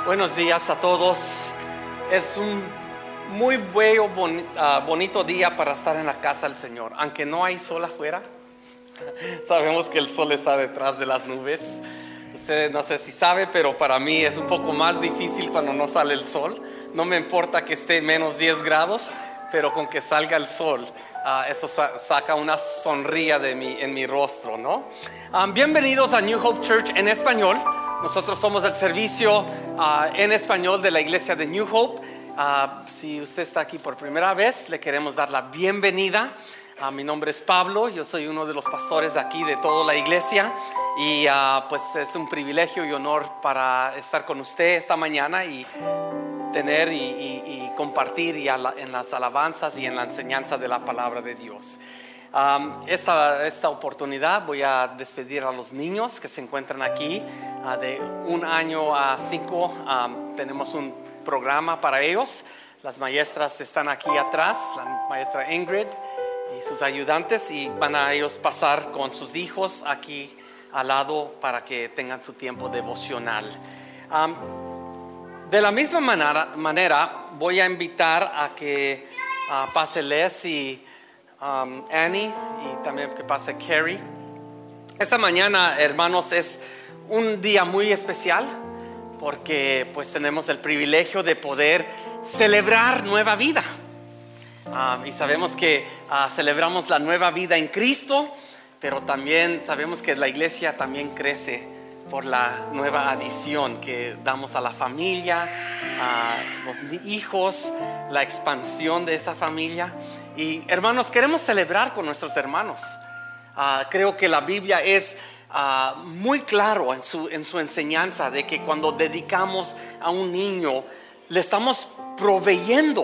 Buenos días a todos. Es un muy bello, bonito día para estar en la casa del Señor. Aunque no hay sol afuera, sabemos que el sol está detrás de las nubes. Ustedes no sé si saben, pero para mí es un poco más difícil cuando no sale el sol. No me importa que esté menos 10 grados, pero con que salga el sol, eso saca una sonrisa en mi rostro, ¿no? Bienvenidos a New Hope Church en español. Nosotros somos el servicio en español de la iglesia de New Hope. Si usted está aquí por primera vez, le queremos dar la bienvenida. Mi nombre es Pablo, yo soy uno de los pastores de aquí de toda la iglesia y pues es un privilegio y honor para estar con usted esta mañana y tener y compartir en las alabanzas y en la enseñanza de la palabra de Dios. Esta oportunidad voy a despedir a los niños que se encuentran aquí de 1 año a 5. Tenemos un programa para ellos. Las maestras están aquí atrás, la maestra Ingrid y sus ayudantes, y van a ellos pasar con sus hijos aquí al lado para que tengan su tiempo devocional. De la misma manera voy a invitar a que pase Les y Annie, y también que pase Carrie. Esta mañana, hermanos, es un día muy especial porque pues tenemos el privilegio de poder celebrar nueva vida. Y sabemos que celebramos la nueva vida en Cristo, pero también sabemos que la iglesia también crece por la nueva adición que damos a la familia, a los hijos, la expansión de esa familia. Y hermanos, queremos celebrar con nuestros hermanos. Creo que la Biblia es muy claro en su enseñanza de que cuando dedicamos a un niño, le estamos proveyendo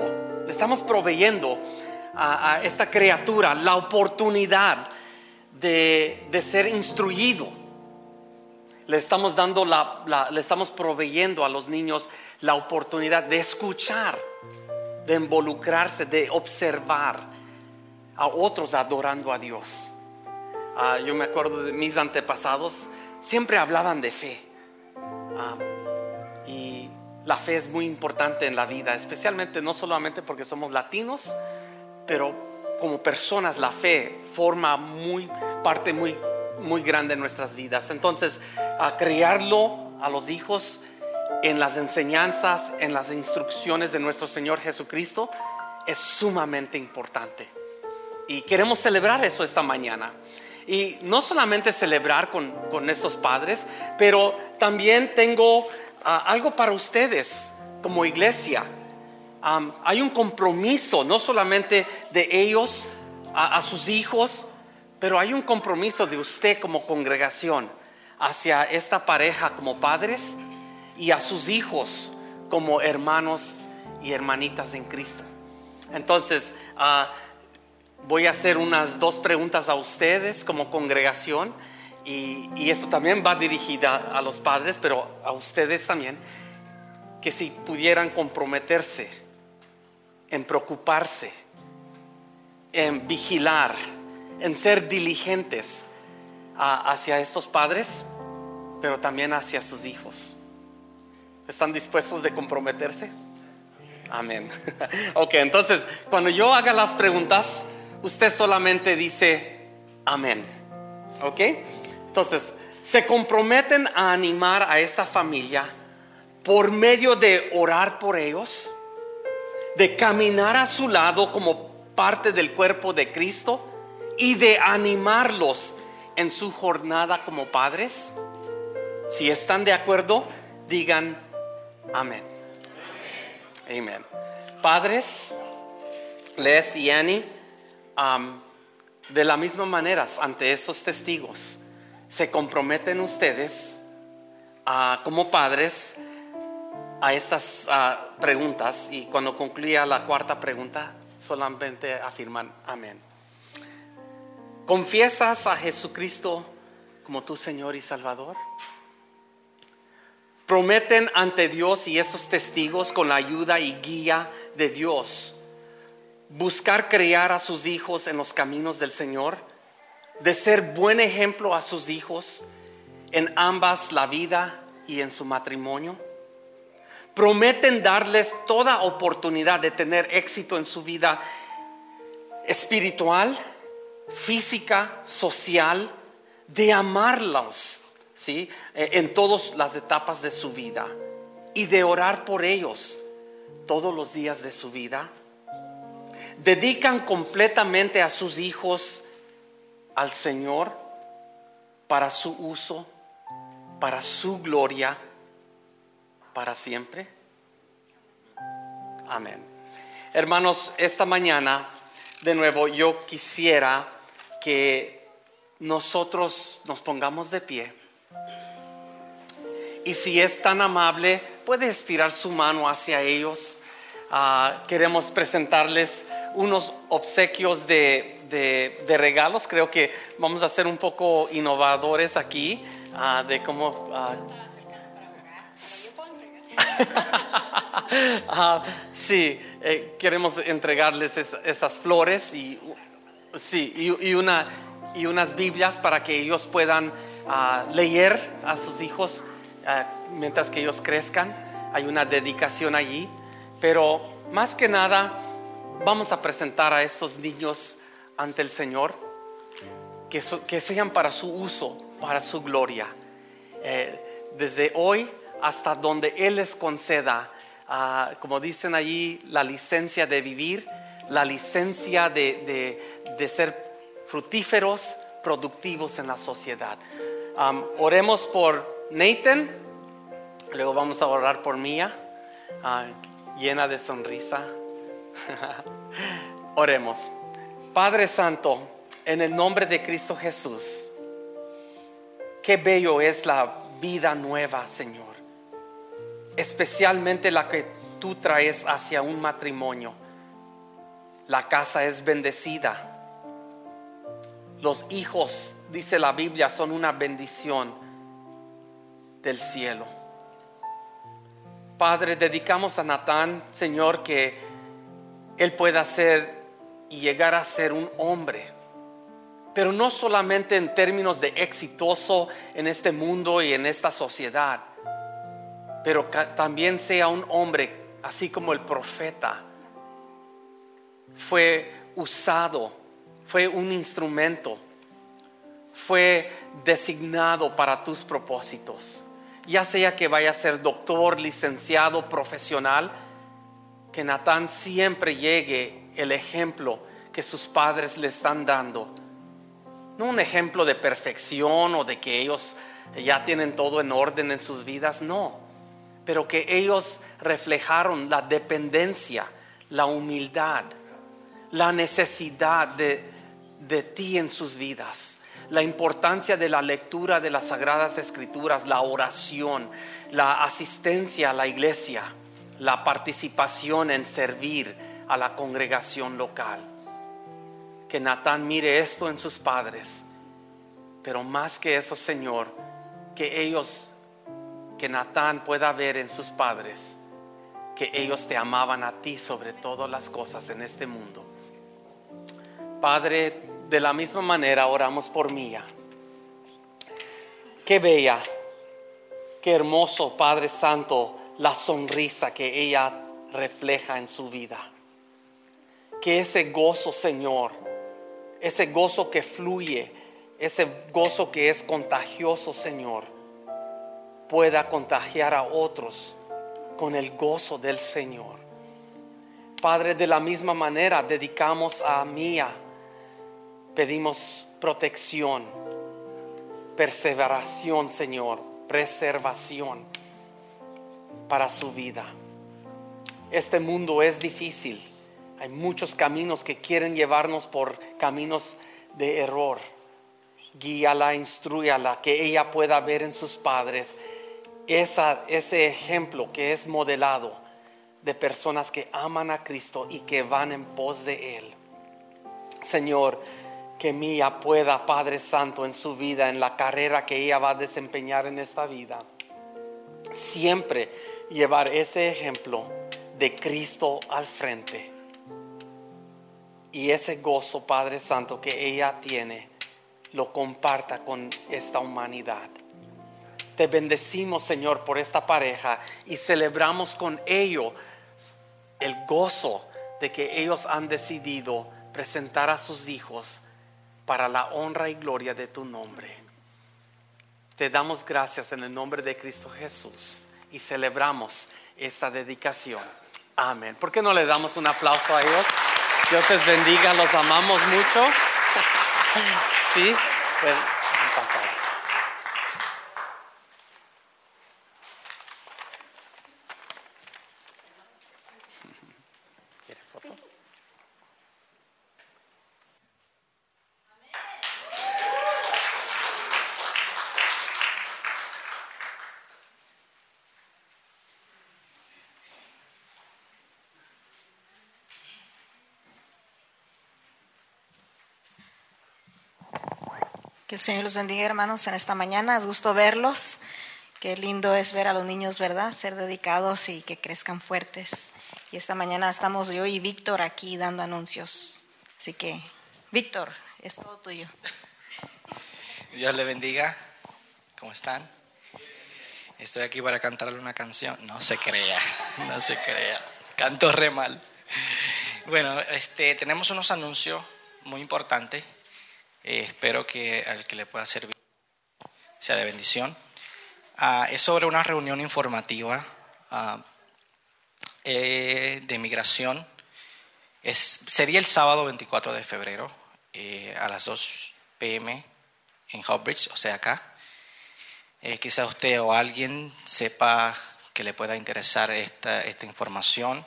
a esta criatura la oportunidad de ser instruido. Le estamos proveyendo a los niños la oportunidad de escuchar, de involucrarse, de observar a otros adorando a Dios. Yo me acuerdo de mis antepasados, siempre hablaban de fe. Y la fe es muy importante en la vida, especialmente no solamente porque somos latinos, pero como personas la fe forma parte muy grande en nuestras vidas. Entonces, criarlo a los hijos en las enseñanzas, en las instrucciones de nuestro Señor Jesucristo es sumamente importante. Y queremos celebrar eso esta mañana. Y no solamente celebrar con estos padres, pero también tengo algo para ustedes como iglesia. Hay un compromiso, no solamente de ellos a sus hijos, pero hay un compromiso de usted como congregación hacia esta pareja como padres y a sus hijos como hermanos y hermanitas en Cristo. Entonces, voy a hacer unas 2 preguntas a ustedes como congregación, y esto también va dirigida a los padres, pero a ustedes también, que si pudieran comprometerse en preocuparse, en vigilar, en ser diligentes hacia estos padres, pero también hacia sus hijos. ¿Están dispuestos de comprometerse? Amén. Ok, entonces, cuando yo haga las preguntas, usted solamente dice amén. ¿Ok? Entonces, se comprometen a animar a esta familia por medio de orar por ellos, de caminar a su lado como parte del cuerpo de Cristo y de animarlos en su jornada como padres. Si están de acuerdo, digan amén. Amén. Padres, Les y Annie, de la misma manera, ante estos testigos, se comprometen ustedes como padres a estas preguntas, y cuando concluya la 4ª pregunta, solamente afirman amén. ¿Confiesas a Jesucristo como tu Señor y Salvador? Prometen ante Dios y estos testigos, con la ayuda y guía de Dios, buscar criar a sus hijos en los caminos del Señor, de ser buen ejemplo a sus hijos en ambas la vida y en su matrimonio. Prometen darles toda oportunidad de tener éxito en su vida espiritual, física, social, de amarlos, ¿sí? En todas las etapas de su vida y de orar por ellos todos los días de su vida. Dedican completamente a sus hijos al Señor para su uso, para su gloria, para siempre. Amén. Hermanos, esta mañana de nuevo yo quisiera que nosotros nos pongamos de pie. Y si es tan amable, puede estirar su mano hacia ellos. Queremos presentarles unos obsequios de regalos. Creo que vamos a ser un poco innovadores aquí, de cómo... sí, queremos entregarles estas flores y unas Biblias para que ellos puedan leer a sus hijos mientras que ellos crezcan. Hay una dedicación allí, pero más que nada vamos a presentar a estos niños ante el Señor, que sean para su uso, para su gloria, desde hoy hasta donde Él les conceda, como dicen allí, la licencia de vivir, la licencia de ser fructíferos, productivos en la sociedad. Oremos por Nathan, luego vamos a orar por Mía, llena de sonrisa. Oremos. Padre Santo, en el nombre de Cristo Jesús, qué bello es la vida nueva, Señor, especialmente la que tú traes hacia un matrimonio. La casa es bendecida. Los hijos, dice la Biblia, son una bendición del cielo. Padre, dedicamos a Natán, Señor, que él pueda ser y llegar a ser un hombre, pero no solamente en términos de exitoso en este mundo y en esta sociedad, pero también sea un hombre, así como el profeta fue usado, fue un instrumento, fue designado para tus propósitos. Ya sea que vaya a ser doctor, licenciado, profesional, que Natán siempre llegue el ejemplo que sus padres le están dando. No un ejemplo de perfección o de que ellos ya tienen todo en orden en sus vidas, no. Pero que ellos reflejaron la dependencia, la humildad, la necesidad de ti en sus vidas, la importancia de la lectura de las Sagradas Escrituras, la oración, la asistencia a la iglesia, la participación en servir a la congregación local. Que Natán mire esto en sus padres, pero más que eso, Señor, que Natán pueda ver en sus padres que ellos te amaban a ti sobre todas las cosas en este mundo. Padre, de la misma manera oramos por Mía. Qué bella, qué hermoso, Padre Santo, la sonrisa que ella refleja en su vida. Que ese gozo, Señor, ese gozo que fluye, ese gozo que es contagioso, Señor, pueda contagiar a otros con el gozo del Señor. Padre, de la misma manera dedicamos a Mía, pedimos protección, perseveración, Señor, preservación para su vida. Este mundo es difícil. Hay muchos caminos que quieren llevarnos por caminos de error. Guíala, instrúyala, que ella pueda ver en sus padres ese ejemplo que es modelado de personas que aman a Cristo y que van en pos de Él. Señor, que Mía pueda, Padre Santo, en su vida, en la carrera que ella va a desempeñar en esta vida, siempre llevar ese ejemplo de Cristo al frente. Y ese gozo, Padre Santo, que ella tiene, lo comparta con esta humanidad. Te bendecimos, Señor, por esta pareja y celebramos con ellos el gozo de que ellos han decidido presentar a sus hijos para la honra y gloria de tu nombre. Te damos gracias en el nombre de Cristo Jesús y celebramos esta dedicación. Amén. ¿Por qué no le damos un aplauso a ellos? Dios les bendiga, los amamos mucho. Sí, pueden pasar. ¿Quiere foto? Que el Señor los bendiga, hermanos, en esta mañana. Es gusto verlos. Qué lindo es ver a los niños, ¿verdad? Ser dedicados y que crezcan fuertes. Y esta mañana estamos yo y Víctor aquí dando anuncios. Así que, Víctor, es todo tuyo. Dios le bendiga. ¿Cómo están? Estoy aquí para cantarle una canción. No se crea, no se crea. Canto re mal. Bueno, tenemos unos anuncios muy importantes. Espero que al que le pueda servir sea de bendición. Es sobre una reunión informativa de migración. Sería el sábado 24 de febrero a las 2 p.m. en Hawbridge, o sea acá. Quizá usted o alguien sepa que le pueda interesar esta información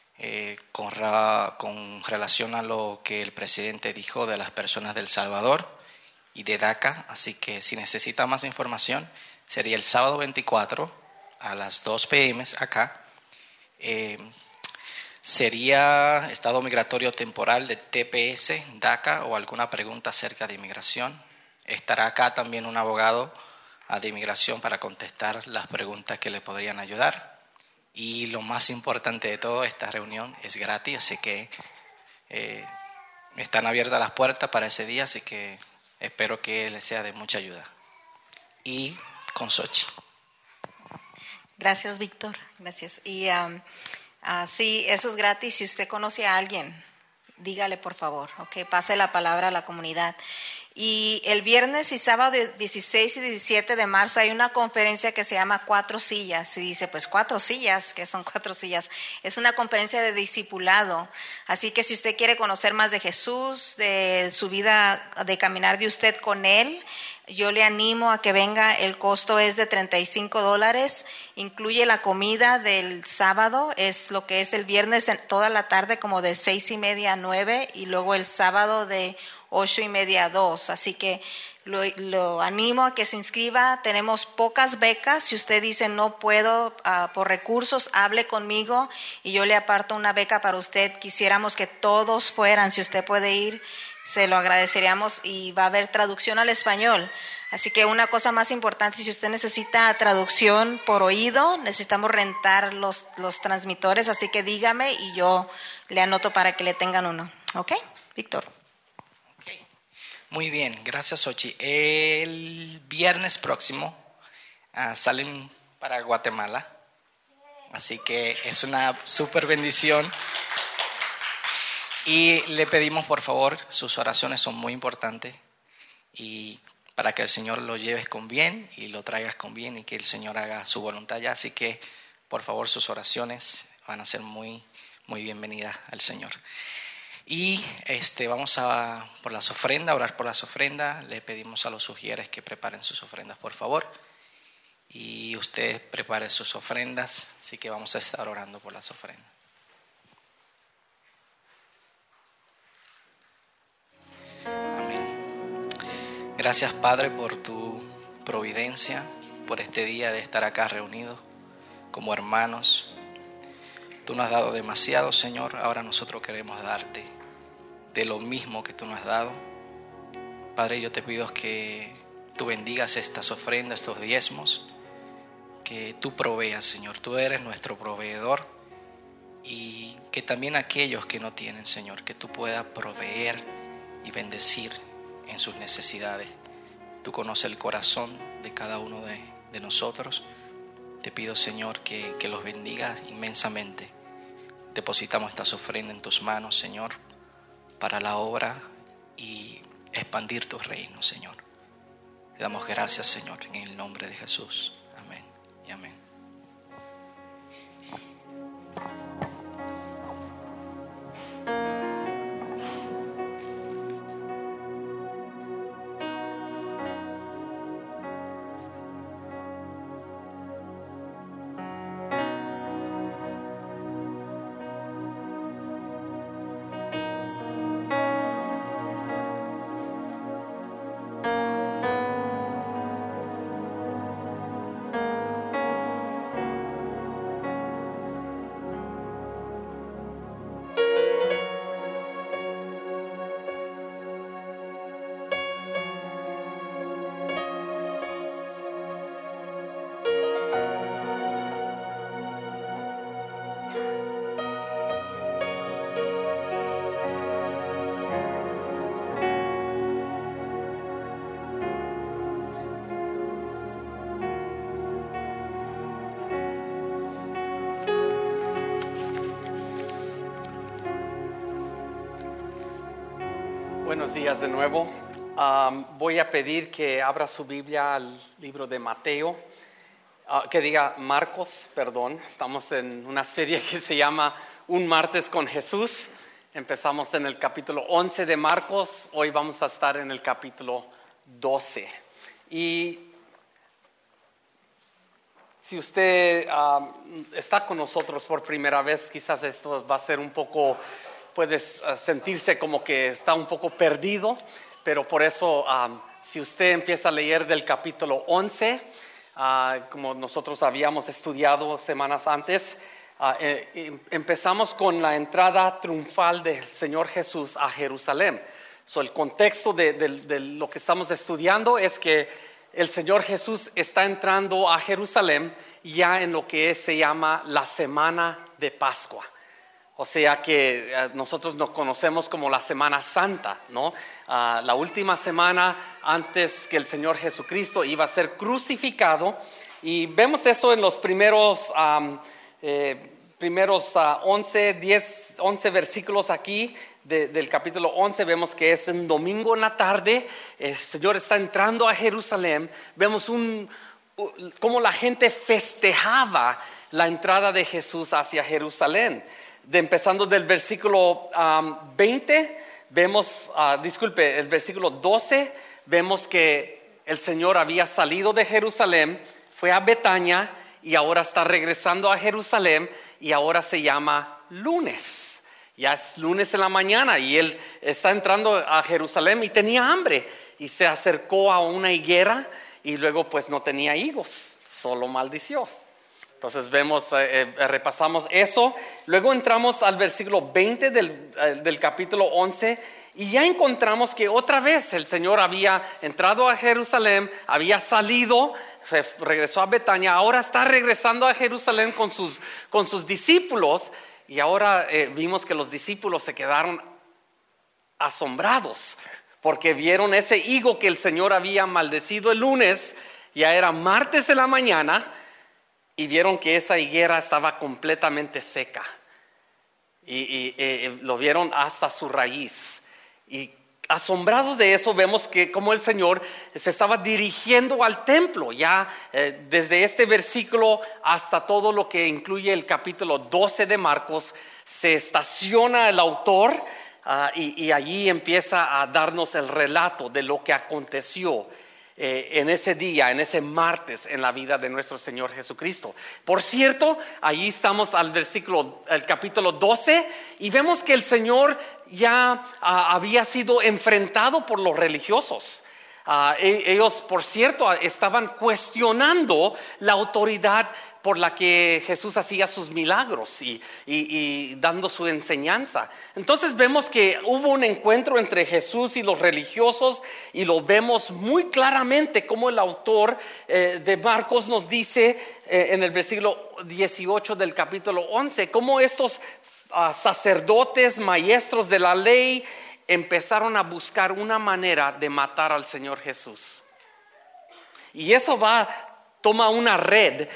con relación a lo que el presidente dijo de las personas de El Salvador y de DACA. Así que si necesita más información, sería el sábado 24 a las 2 p.m. acá. Sería estado migratorio temporal de TPS, DACA o alguna pregunta acerca de inmigración. Estará acá también un abogado de inmigración para contestar las preguntas que le podrían ayudar. Y lo más importante de todo, esta reunión es gratis, así que están abiertas las puertas para ese día, así que espero que les sea de mucha ayuda. Y con Xochitl. Gracias, Víctor. Gracias. Y sí, eso es gratis. Si usted conoce a alguien, dígale por favor, ¿ok? Pase la palabra a la comunidad. Y el viernes y sábado 16 y 17 de marzo hay una conferencia que se llama 4 sillas. Y dice, pues 4 sillas, ¿qué son 4 sillas? Es una conferencia de discipulado. Así que si usted quiere conocer más de Jesús, de su vida, de caminar de usted con Él, yo le animo a que venga. El costo es de $35. Incluye la comida del sábado, es lo que es el viernes en toda la tarde, como de 6:30 a 9, y luego el sábado de 8:30 a 2. Así que lo animo a que se inscriba. Tenemos pocas becas. Si usted dice no puedo por recursos, hable conmigo y yo le aparto una beca para usted. Quisiéramos que todos fueran. Si usted puede ir, se lo agradeceríamos, y va a haber traducción al español. Así que una cosa más importante, si usted necesita traducción por oído, necesitamos rentar los transmitores, así que dígame y yo le anoto para que le tengan uno. ¿Ok, Víctor? Okay. Muy bien, gracias, Xochitl. El viernes próximo salen para Guatemala, así que es una súper bendición. Y le pedimos, por favor, sus oraciones son muy importantes, y para que el Señor lo lleves con bien y lo traigas con bien y que el Señor haga su voluntad ya. Así que, por favor, sus oraciones van a ser muy, muy bienvenidas al Señor. Y vamos a por las ofrendas, orar por las ofrendas. Le pedimos a los sugieres que preparen sus ofrendas, por favor. Y usted prepare sus ofrendas, así que vamos a estar orando por las ofrendas. Gracias, Padre, por tu providencia, por este día de estar acá reunidos como hermanos. Tú nos has dado demasiado, Señor. Ahora nosotros queremos darte de lo mismo que tú nos has dado. Padre, yo te pido que tú bendigas estas ofrendas, estos diezmos, que tú proveas, Señor. Tú eres nuestro proveedor, y que también aquellos que no tienen, Señor, que tú puedas proveer y bendecir en sus necesidades. Tú conoces el corazón de cada uno de nosotros. Te pido, Señor, que los bendigas inmensamente. Depositamos estas ofrendas en tus manos, Señor, para la obra y expandir tu reino, Señor. Te damos gracias, Señor, en el nombre de Jesús. Amén y amén. Buenos días de nuevo. Voy a pedir que abra su Biblia al libro de Mateo, que diga Marcos, perdón. Estamos en una serie que se llama Un Martes con Jesús. Empezamos en el capítulo 11 de Marcos, hoy vamos a estar en el capítulo 12. Y si usted está con nosotros por primera vez, quizás esto va a ser un poco... Puedes sentirse como que está un poco perdido, pero por eso si usted empieza a leer del capítulo 11, como nosotros habíamos estudiado semanas antes, empezamos con la entrada triunfal del Señor Jesús a Jerusalén. El contexto de lo que estamos estudiando es que el Señor Jesús está entrando a Jerusalén ya en lo que se llama la Semana de Pascua. O sea que nosotros nos conocemos como la Semana Santa, ¿no? La última semana antes que el Señor Jesucristo iba a ser crucificado. Y vemos eso en los primeros 11 versículos aquí del capítulo 11. Vemos que es un domingo en la tarde. El Señor está entrando a Jerusalén. Vemos cómo la gente festejaba la entrada de Jesús hacia Jerusalén. Empezando del versículo 20, vemos, el versículo 12, vemos que el Señor había salido de Jerusalén, fue a Betania y ahora está regresando a Jerusalén y ahora se llama lunes. Ya es lunes en la mañana y él está entrando a Jerusalén y tenía hambre y se acercó a una higuera y luego pues no tenía higos, solo maldició. Entonces repasamos eso, luego entramos al versículo 20 del capítulo 11 y ya encontramos que otra vez el Señor había entrado a Jerusalén, había salido, se regresó a Betania, ahora está regresando a Jerusalén con sus discípulos y ahora vimos que los discípulos se quedaron asombrados porque vieron ese higo que el Señor había maldecido el lunes, ya era martes en la mañana. Y vieron que esa higuera estaba completamente seca. Y lo vieron hasta su raíz. Y asombrados de eso, vemos que como el Señor se estaba dirigiendo al templo. Ya desde este versículo hasta todo lo que incluye el capítulo 12 de Marcos, se estaciona el autor y allí empieza a darnos el relato de lo que aconteció en ese día, en ese martes, en la vida de nuestro Señor Jesucristo. Por cierto, allí estamos al capítulo 12 y vemos que el Señor ya había sido enfrentado por los religiosos. Ellos, por cierto, estaban cuestionando la autoridad por la que Jesús hacía sus milagros y dando su enseñanza. Entonces vemos que hubo un encuentro entre Jesús y los religiosos y lo vemos muy claramente como el autor de Marcos nos dice en el versículo 18 del capítulo 11, cómo estos sacerdotes, maestros de la ley empezaron a buscar una manera de matar al Señor Jesús. Y eso va toma una red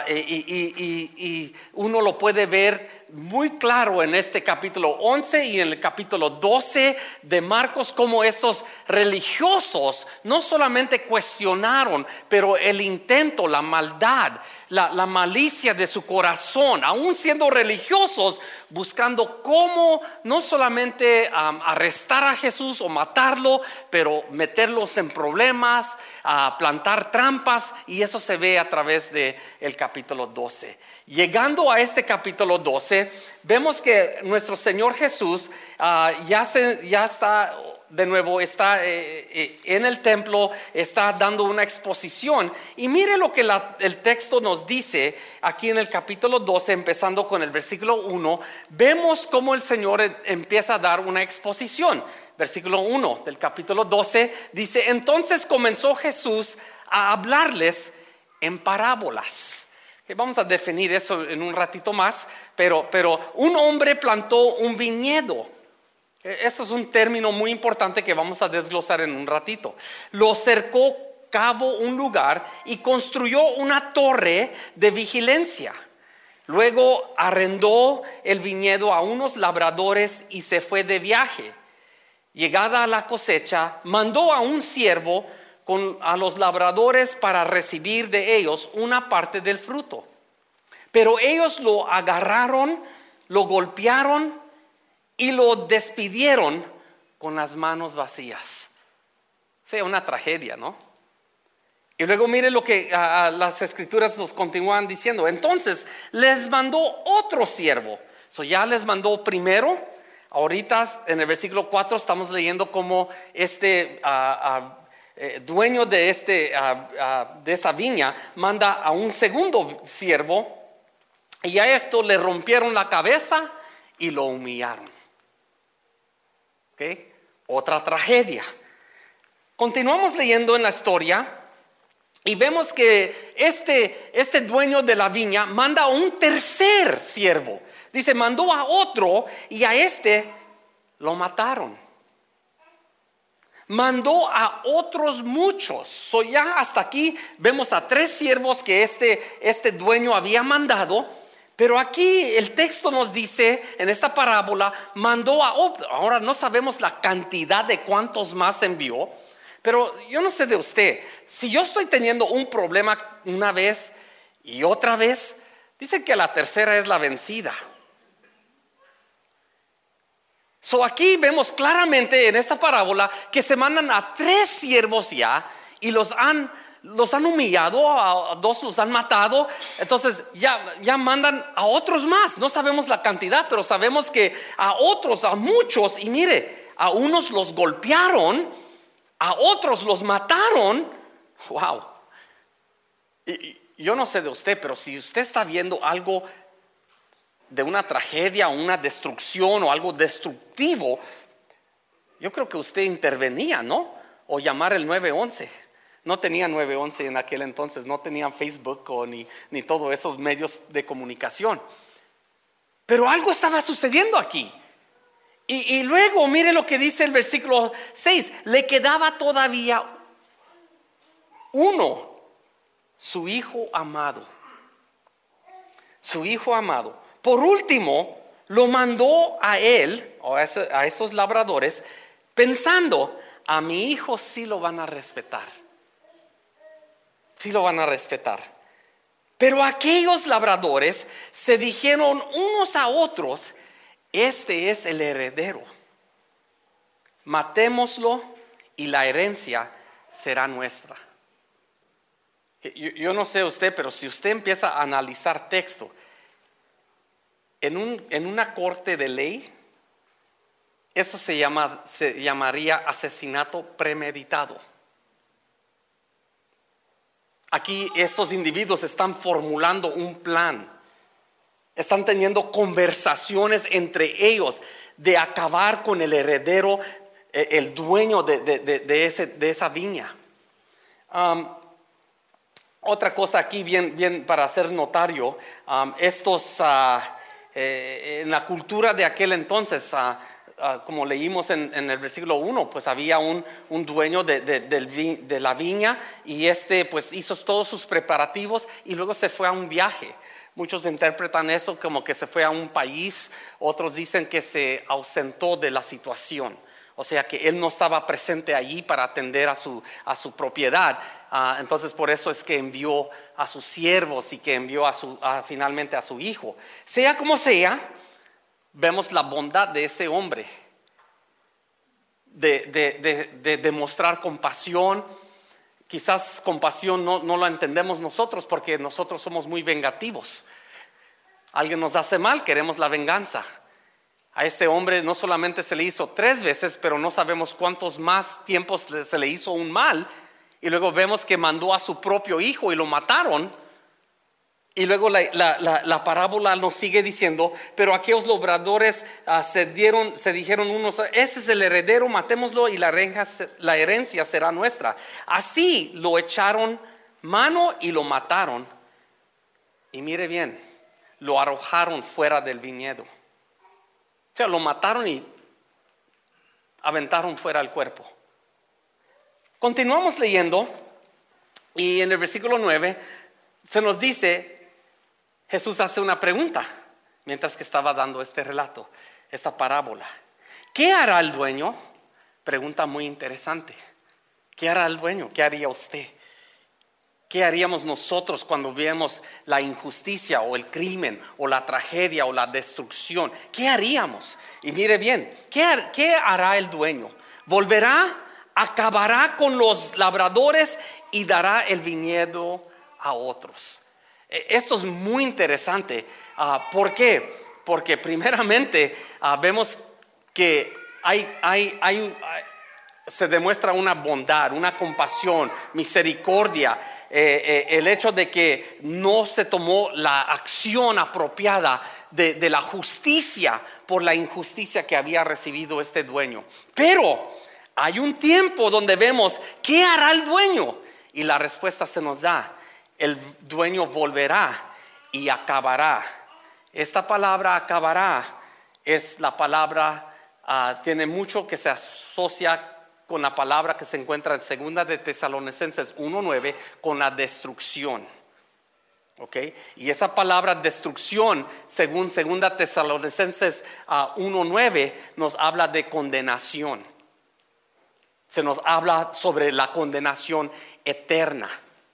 y uno lo puede ver muy claro en este capítulo 11 y en el capítulo 12 de Marcos, cómo estos religiosos no solamente cuestionaron, pero el intento, la maldad, la malicia de su corazón, aún siendo religiosos, buscando cómo no solamente arrestar a Jesús o matarlo, pero meterlos en problemas, plantar trampas, y eso se ve a través del capítulo 12. Llegando a este capítulo 12, vemos que nuestro Señor Jesús ya está de nuevo, está en el templo, está dando una exposición. Y mire lo que el texto nos dice aquí en el capítulo 12, empezando con el versículo 1. Vemos cómo el Señor empieza a dar una exposición. Versículo 1 del capítulo 12 dice: entonces comenzó Jesús a hablarles en parábolas. Vamos a definir eso en un ratito más, pero un hombre plantó un viñedo. Eso es un término muy importante que vamos a desglosar en un ratito. Lo cercó, cavó un lugar y construyó una torre de vigilancia. Luego arrendó el viñedo a unos labradores y se fue de viaje. Llegada a la cosecha, mandó a un siervo a los labradores para recibir de ellos una parte del fruto. Pero ellos lo agarraron, lo golpearon y lo despidieron con las manos vacías. O sea, una tragedia, ¿no? Y luego mire lo que las escrituras nos continúan diciendo. Entonces les mandó otro siervo. Ya les mandó primero. Ahorita en el versículo 4 estamos leyendo cómo dueño de esta viña manda a un segundo siervo, y a esto le rompieron la cabeza y lo humillaron. ¿Okay? Otra tragedia. Continuamos leyendo en la historia y vemos que este dueño de la viña manda a un tercer siervo. Dice, mandó a otro y a lo mataron. Mandó a otros muchos. Ya hasta aquí vemos a 3 siervos que este dueño había mandado. Pero aquí el texto nos dice, en esta parábola, mandó a otro. Ahora no sabemos la cantidad de cuántos más envió. Pero yo no sé de usted. Si yo estoy teniendo un problema una vez y otra vez, dice que la tercera es la vencida. Aquí vemos claramente en esta parábola que se mandan a 3 siervos ya y los han humillado, a 2 los han matado. Entonces ya mandan a otros más. No sabemos la cantidad, pero sabemos que a otros, a muchos, y mire, a unos los golpearon, a otros los mataron. Wow. Y yo no sé de usted, pero si usted está viendo algo de una tragedia, una destrucción o algo destructivo, yo creo que usted intervenía, ¿no? O llamar el 911. No tenía 911 en aquel entonces, no tenían Facebook ni todos esos medios de comunicación. Pero algo estaba sucediendo aquí. Y luego mire lo que dice el versículo 6. Le quedaba todavía uno, su hijo amado. Su hijo amado. Por último, lo mandó a él, o a estos labradores, pensando, a mi hijo sí lo van a respetar. Sí lo van a respetar. Pero aquellos labradores se dijeron unos a otros, este es el heredero. Matémoslo y la herencia será nuestra. Yo no sé usted, pero si usted empieza a analizar texto, en una corte de ley, esto se llamaría asesinato premeditado. Aquí estos individuos están formulando un plan, están teniendo conversaciones entre ellos de acabar con el heredero, el dueño de esa viña. Otra cosa aquí bien para hacer notario, en la cultura de aquel entonces, como leímos en el versículo 1, pues había un dueño de la viña y pues hizo todos sus preparativos y luego se fue a un viaje. Muchos interpretan eso como que se fue a un país, otros dicen que se ausentó de la situación. O sea que él no estaba presente allí para atender a su propiedad. Entonces por eso es que envió a sus siervos y que envió finalmente a su hijo. Sea como sea, vemos la bondad de este hombre, de demostrar compasión. Quizás compasión no la entendemos nosotros porque nosotros somos muy vengativos. Alguien nos hace mal, queremos la venganza. A este hombre no solamente se le hizo 3 veces, pero no sabemos cuántos más tiempos se le hizo un mal. Y luego vemos que mandó a su propio hijo y lo mataron. Y luego la parábola nos sigue diciendo, pero aquellos labradores se dijeron unos, ese es el heredero, matémoslo y la herencia será nuestra. Así lo echaron mano y lo mataron. Y mire bien, lo arrojaron fuera del viñedo. O sea, lo mataron y aventaron fuera el cuerpo. Continuamos leyendo y en el versículo 9 se nos dice, Jesús hace una pregunta mientras que estaba dando este relato, esta parábola. ¿Qué hará el dueño? Pregunta muy interesante. ¿Qué hará el dueño? ¿Qué haría usted? ¿Qué haríamos nosotros cuando vemos la injusticia o el crimen o la tragedia o la destrucción? ¿Qué haríamos? Y mire bien, ¿qué hará el dueño? ¿Volverá, acabará con los labradores y dará el viñedo a otros? Esto es muy interesante. ¿Por qué? Porque primeramente vemos que se demuestra una bondad, una compasión, misericordia. El hecho de que no se tomó la acción apropiada de la justicia por la injusticia que había recibido este dueño. Pero hay un tiempo donde vemos, ¿qué hará el dueño? Y la respuesta se nos da, el dueño volverá y acabará. Esta palabra acabará es la palabra, tiene mucho que se asocia con la palabra que se encuentra en 2 de Tesalonicenses 1:9, con la destrucción. ¿Okay? Y esa palabra destrucción, según 2 Tesalonicenses 1:9, nos habla de condenación. Se nos habla sobre la condenación eterna.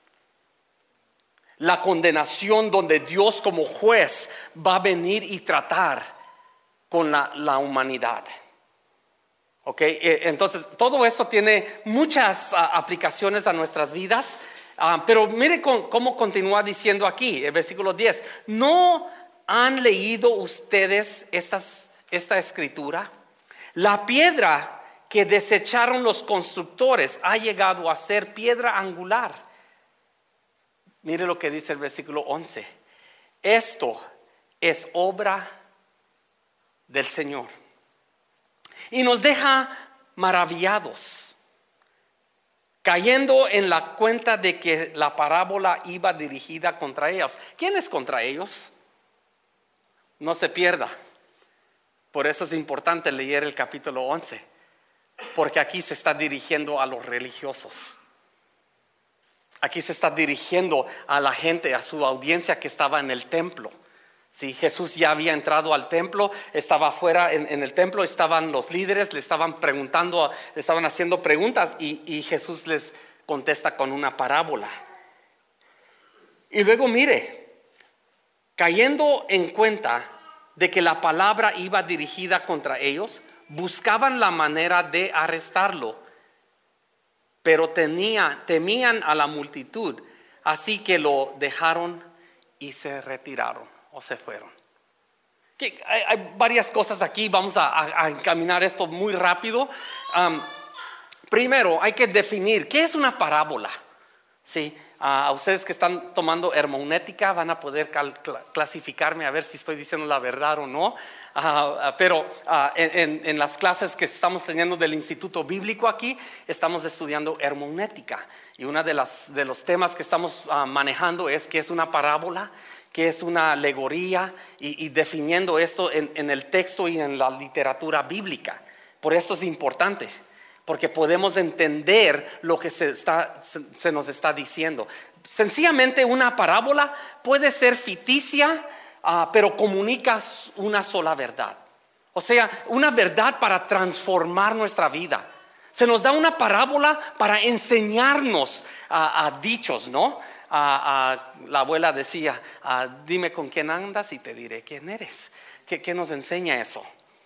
La condenación donde Dios como juez va a venir y tratar con la humanidad. Okay, entonces todo esto tiene muchas aplicaciones a nuestras vidas, pero mire cómo continúa diciendo aquí, el versículo 10. ¿No han leído ustedes esta escritura? La piedra que desecharon los constructores ha llegado a ser piedra angular. Mire lo que dice el versículo 11. Esto es obra del Señor. Y nos deja maravillados, cayendo en la cuenta de que la parábola iba dirigida contra ellos. ¿Quién es contra ellos? No se pierda. Por eso es importante leer el capítulo 11, porque aquí se está dirigiendo a los religiosos. Aquí se está dirigiendo a la gente, a su audiencia que estaba en el templo. Sí, Jesús ya había entrado al templo, estaba afuera en el templo, estaban los líderes, le estaban preguntando, le estaban haciendo preguntas y Jesús les contesta con una parábola. Y luego mire, cayendo en cuenta de que la palabra iba dirigida contra ellos, buscaban la manera de arrestarlo, pero temían a la multitud, así que lo dejaron y se retiraron. O se fueron. Hay varias cosas aquí, vamos a encaminar esto muy rápido. Primero, hay que definir qué es una parábola. ¿Sí? a ustedes que están tomando hermenéutica van a poder clasificarme a ver si estoy diciendo la verdad o no. Pero en las clases que estamos teniendo del Instituto Bíblico aquí, estamos estudiando hermenéutica. Y uno de los temas que estamos manejando es qué es una parábola, qué es una alegoría, y definiendo esto en el texto y en la literatura bíblica. Por esto es importante, porque podemos entender lo que se nos está diciendo. Sencillamente una parábola puede ser ficticia, pero comunica una sola verdad. O sea, una verdad para transformar nuestra vida. Se nos da una parábola para enseñarnos a dichos, ¿no? La abuela decía, dime con quién andas y te diré quién eres. ¿Qué nos enseña eso?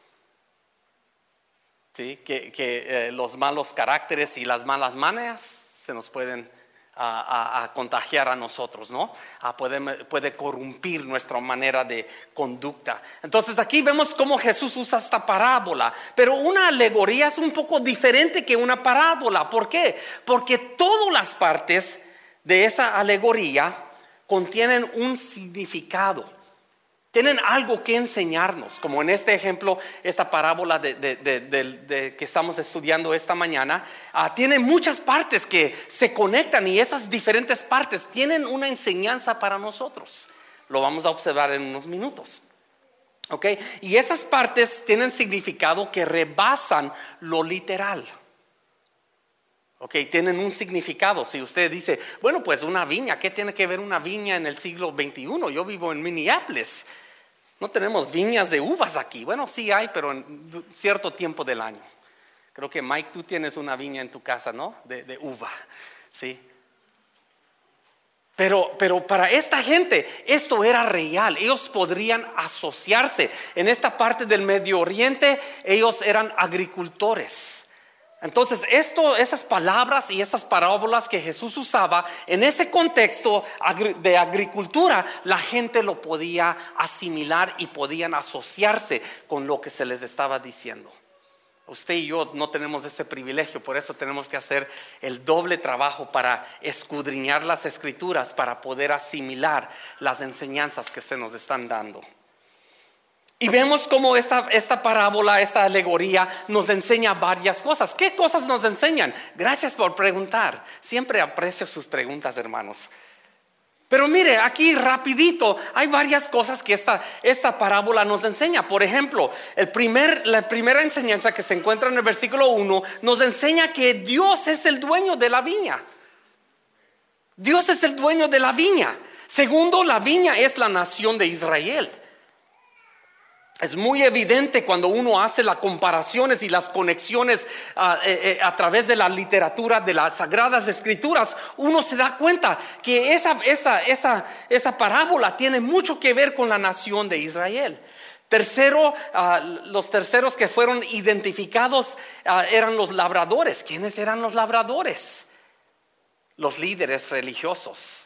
¿Sí? Que los malos caracteres y las malas maneras se nos pueden contagiar a nosotros, ¿no? Puede corrompir nuestra manera de conducta. Entonces aquí vemos cómo Jesús usa esta parábola, pero una alegoría es un poco diferente que una parábola. ¿Por qué? Porque todas las partes de esa alegoría contienen un significado. Tienen algo que enseñarnos, como en este ejemplo, esta parábola que estamos estudiando esta mañana, tiene muchas partes que se conectan y esas diferentes partes tienen una enseñanza para nosotros. Lo vamos a observar en unos minutos. ¿Okay? Y esas partes tienen significado que rebasan lo literal. Tienen un significado. Si usted dice, bueno, pues una viña, ¿qué tiene que ver una viña en el siglo XXI? Yo vivo en Minneapolis. No tenemos viñas de uvas aquí. Bueno, sí hay, pero en cierto tiempo del año. Creo que Mike, tú tienes una viña en tu casa, ¿no? De uva, ¿sí? Pero para esta gente esto era real. Ellos podrían asociarse. En esta parte del Medio Oriente ellos eran agricultores. Entonces esas palabras y esas parábolas que Jesús usaba en ese contexto de agricultura, la gente lo podía asimilar y podían asociarse con lo que se les estaba diciendo. Usted y yo no tenemos ese privilegio, por eso tenemos que hacer el doble trabajo para escudriñar las Escrituras, para poder asimilar las enseñanzas que se nos están dando. Y vemos cómo esta parábola, esta alegoría nos enseña varias cosas. ¿Qué cosas nos enseñan? Gracias por preguntar. Siempre aprecio sus preguntas, hermanos. Pero mire, aquí rapidito hay varias cosas que esta parábola nos enseña. Por ejemplo, la primera enseñanza que se encuentra en el versículo 1 nos enseña que Dios es el dueño de la viña. Dios es el dueño de la viña. Segundo, la viña es la nación de Israel. Es muy evidente cuando uno hace las comparaciones y las conexiones a través de la literatura de las Sagradas Escrituras. Uno se da cuenta que esa parábola tiene mucho que ver con la nación de Israel. Tercero, los terceros que fueron identificados eran los labradores. ¿Quiénes eran los labradores? Los líderes religiosos.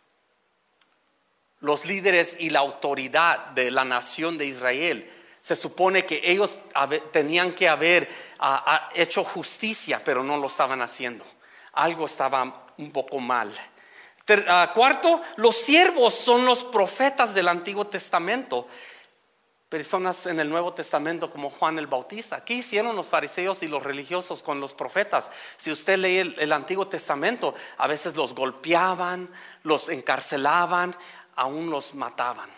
Los líderes y la autoridad de la nación de Israel. Se supone que ellos tenían que haber hecho justicia, pero no lo estaban haciendo. Algo estaba un poco mal. Cuarto, los siervos son los profetas del Antiguo Testamento. Personas en el Nuevo Testamento como Juan el Bautista. ¿Qué hicieron los fariseos y los religiosos con los profetas? Si usted lee el Antiguo Testamento, a veces los golpeaban, los encarcelaban, aún los mataban.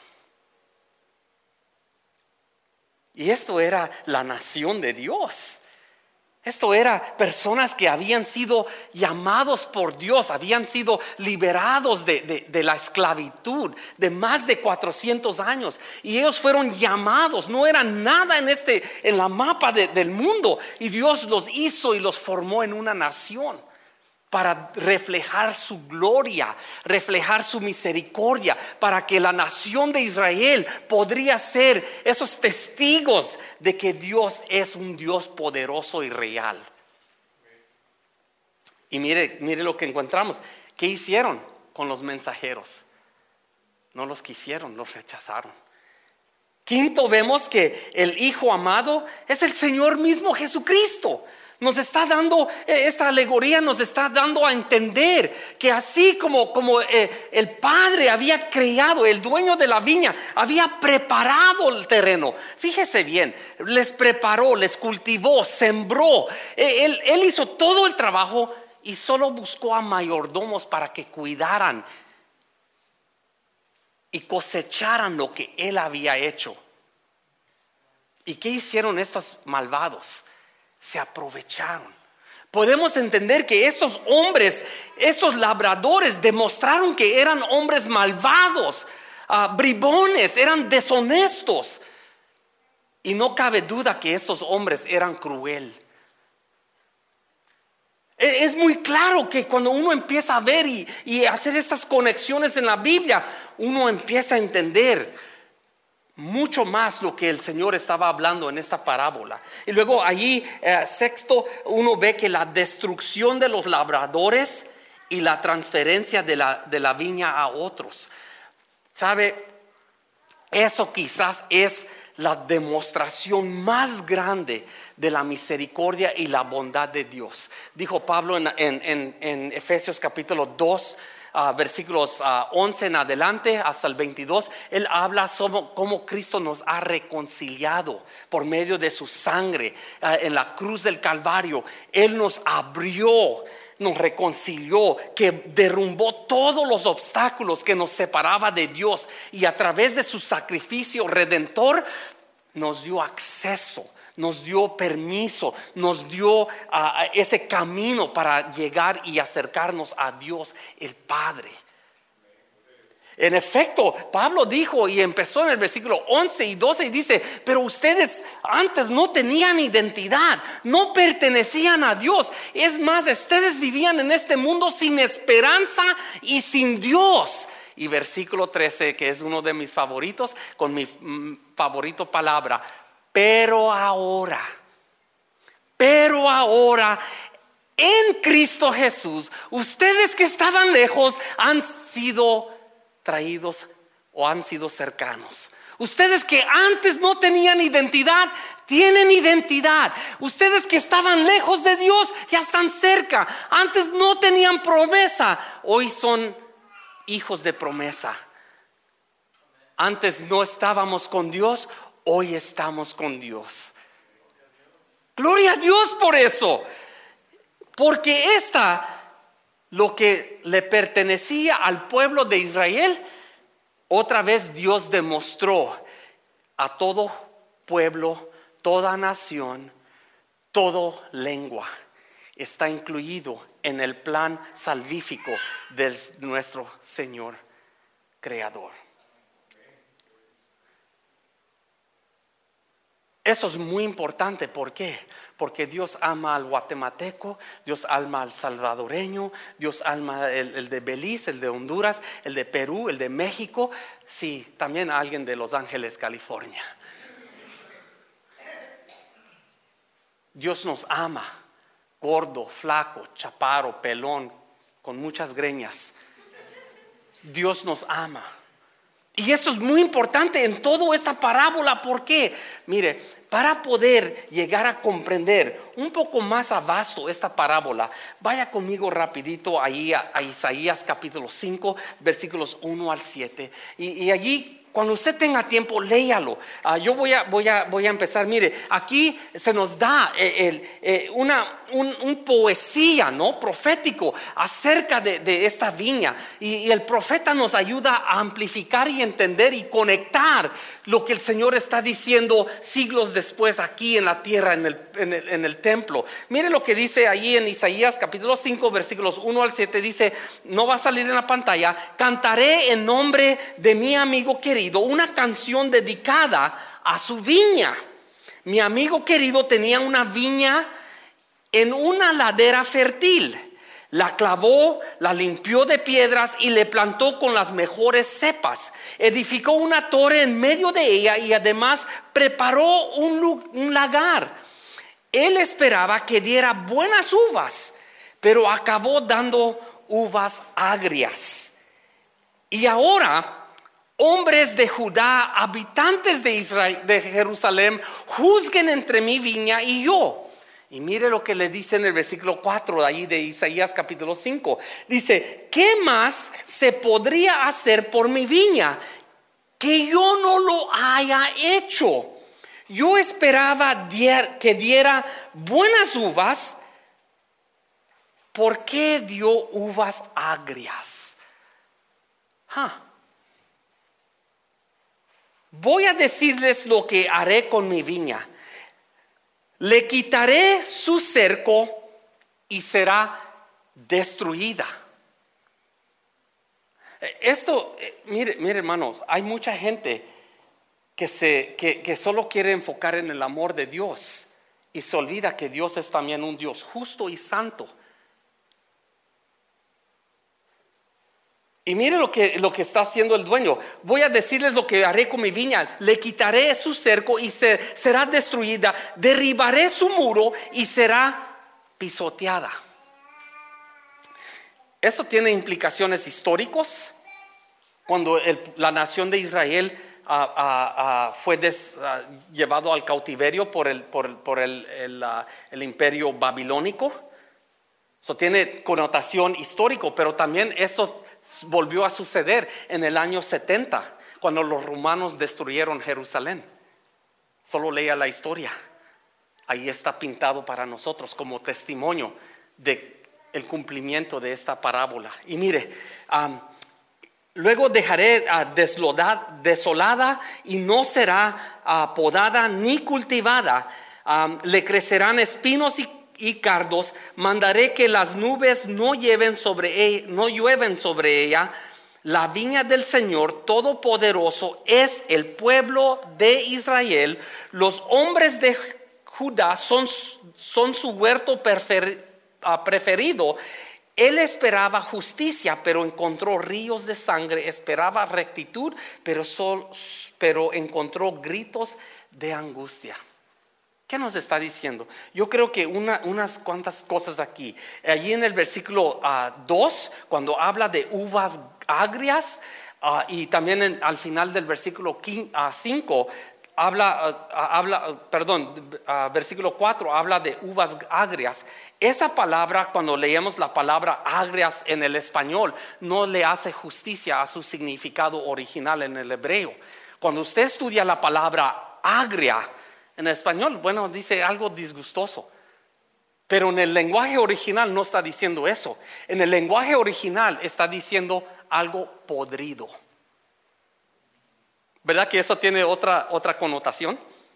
Y esto era la nación de Dios. Esto era personas que habían sido llamados por Dios, habían sido liberados de la esclavitud de más de 400 años. Y ellos fueron llamados, no eran nada en la mapa del mundo. Y Dios los hizo y los formó en una nación para reflejar su gloria, reflejar su misericordia, para que la nación de Israel podría ser esos testigos de que Dios es un Dios poderoso y real. Y mire lo que encontramos. ¿Qué hicieron con los mensajeros? No los quisieron, los rechazaron. Quinto, vemos que el Hijo amado es el Señor mismo Jesucristo. Nos está dando, esta alegoría nos está dando a entender que así como el padre había creado, el dueño de la viña había preparado el terreno. Fíjese bien, les preparó, les cultivó, sembró. Él hizo todo el trabajo y solo buscó a mayordomos para que cuidaran y cosecharan lo que él había hecho. ¿Y qué hicieron estos malvados? Se aprovecharon. Podemos entender que estos hombres, estos labradores, demostraron que eran hombres malvados, bribones, eran deshonestos. Y no cabe duda que estos hombres eran crueles. Es muy claro que cuando uno empieza a ver y hacer estas conexiones en la Biblia, uno empieza a entender mucho más lo que el Señor estaba hablando en esta parábola. Y luego allí, sexto, uno ve que la destrucción de los labradores y la transferencia de la viña a otros. ¿Sabe? Eso quizás es la demostración más grande de la misericordia y la bondad de Dios. Dijo Pablo en Efesios capítulo 2, versículos 11 en adelante hasta el 22, él habla sobre cómo Cristo nos ha reconciliado por medio de su sangre en la cruz del Calvario. Él nos abrió, nos reconcilió, que derrumbó todos los obstáculos que nos separaba de Dios, y a través de su sacrificio redentor nos dio acceso, nos dio permiso, nos dio ese camino para llegar y acercarnos a Dios el Padre. En efecto, Pablo dijo y empezó en el versículo 11 y 12 y dice: pero ustedes antes no tenían identidad, no pertenecían a Dios. Es más, ustedes vivían en este mundo sin esperanza y sin Dios. Y versículo 13, que es uno de mis favoritos, con mi favorito palabra: pero ahora, en Cristo Jesús, ustedes que estaban lejos han sido traídos o han sido cercanos. Ustedes que antes no tenían identidad, tienen identidad. Ustedes que estaban lejos de Dios, ya están cerca. Antes no tenían promesa, hoy son hijos de promesa. Antes no estábamos con Dios, hoy estamos con Dios. Gloria a Dios por eso. Porque lo que le pertenecía al pueblo de Israel, otra vez Dios demostró a todo pueblo, toda nación, toda lengua. Está incluido en el plan salvífico de nuestro Señor Creador. Eso es muy importante. ¿Por qué? Porque Dios ama al guatemalteco, Dios ama al salvadoreño, Dios ama el de Belice, el de Honduras, el de Perú, el de México. Sí, también a alguien de Los Ángeles, California. Dios nos ama, gordo, flaco, chaparro, pelón, con muchas greñas. Dios nos ama. Y esto es muy importante en toda esta parábola. ¿Por qué? Mire, para poder llegar a comprender un poco más a vasto esta parábola, vaya conmigo rapidito ahí a Isaías capítulo 5, versículos 1 al 7. Y allí, cuando usted tenga tiempo, léalo. Yo voy a empezar. Mire, aquí se nos da un poesía, ¿no? Profético acerca de esta viña. Y el profeta nos ayuda a amplificar y entender y conectar lo que el Señor está diciendo siglos después aquí en la tierra, en el templo. Mire lo que dice allí en Isaías capítulo 5, versículos 1 al 7. Dice, no va a salir en la pantalla: cantaré en nombre de mi amigo querido una canción dedicada a su viña. Mi amigo querido tenía una viña en una ladera fértil. La clavó, la limpió de piedras y le plantó con las mejores cepas. Edificó una torre en medio de ella y además preparó un lagar. Él esperaba que diera buenas uvas, pero acabó dando uvas agrias. Y ahora, hombres de Judá, habitantes de Israel, de Jerusalén, juzguen entre mi viña y yo. Y mire lo que le dice en el versículo 4 de ahí de Isaías capítulo 5. Dice, ¿qué más se podría hacer por mi viña que yo no lo haya hecho? Yo esperaba que diera buenas uvas. ¿Por qué dio uvas agrias? Voy a decirles lo que haré con mi viña. Le quitaré su cerco y será destruida. Esto, mire hermanos, hay mucha gente que solo quiere enfocar en el amor de Dios y se olvida que Dios es también un Dios justo y santo. Y mire lo que está haciendo el dueño. Voy a decirles lo que haré con mi viña. Le quitaré su cerco y será destruida. Derribaré su muro y será pisoteada. Esto tiene implicaciones históricas. Cuando la nación de Israel fue llevado al cautiverio por el imperio babilónico. Eso tiene connotación histórica, pero también esto volvió a suceder en el año 70, cuando los romanos destruyeron Jerusalén. Solo lea la historia. Ahí está pintado para nosotros como testimonio de el cumplimiento de esta parábola. Y mire, luego dejaré desolada y no será podada ni cultivada. Le crecerán espinos y cardos. Mandaré que las nubes no llueven sobre ella. La viña del Señor Todopoderoso es el pueblo de Israel. Los hombres de Judá son su huerto preferido. Él esperaba justicia, pero encontró ríos de sangre. Esperaba rectitud, pero encontró gritos de angustia. ¿Qué nos está diciendo? Yo creo que unas cuantas cosas aquí. Allí en el versículo 2, cuando habla de uvas agrias, y también al final del versículo 5, versículo 4 habla de uvas agrias. Esa palabra, cuando leemos la palabra agrias en el español, no le hace justicia a su significado original en el hebreo. Cuando usted estudia la palabra agria en español, bueno, dice algo disgustoso. Pero en el lenguaje original no está diciendo eso. En el lenguaje original está diciendo algo podrido. ¿Verdad que eso tiene otra connotación?